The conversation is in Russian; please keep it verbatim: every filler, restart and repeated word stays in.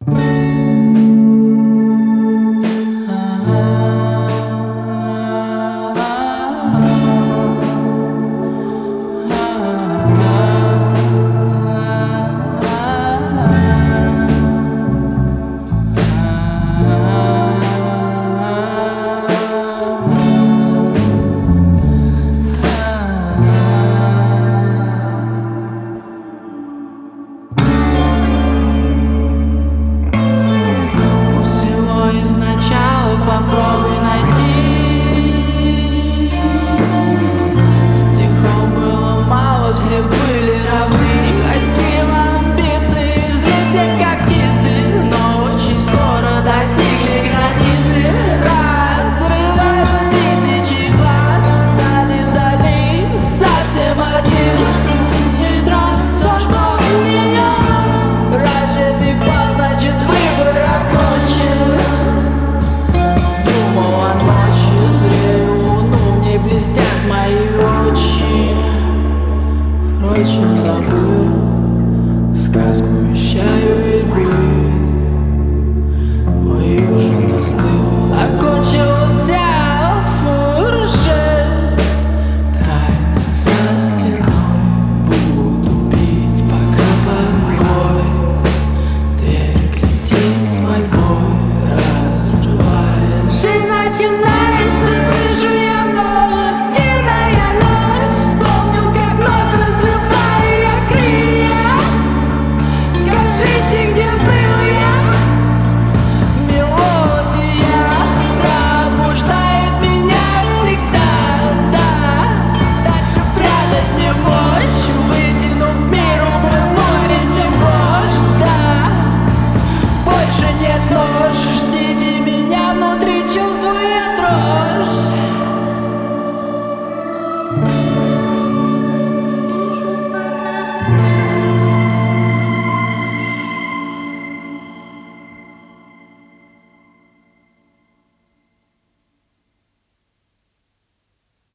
Попробуй найти. Стихов было мало, все были равны. Хотим амбиции взлететь как птицы, но очень скоро достигли границы. Разрывают тысячи глаз, стали вдали совсем один. Раскрой дрон, зажгла меня. Раньше пипал, значит выбор окончен. Блестят мои очи. Впрочем, забыл сказку и счастье.